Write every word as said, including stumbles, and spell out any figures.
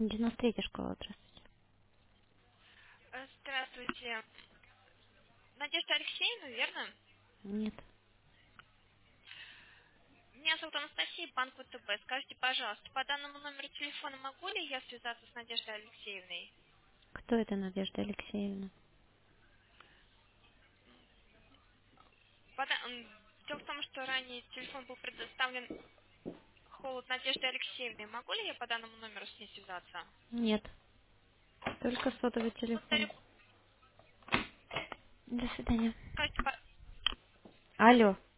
девяносто третья школа, здравствуйте. Э, Здравствуйте. Надежда Алексеевна, верно? Нет. Меня зовут Анастасия, банк ВТБ. Скажите, пожалуйста, по данному номеру телефона могу ли я связаться с Надеждой Алексеевной? Кто это Надежда Алексеевна? По да- м, Дело в том, что ранее телефон был предоставлен холод Надежды Алексеевны. Могу ли я по данному номеру с ней связаться? Нет. Только сотовый телефон. Благодарю. До свидания. Скажите, по- Алло.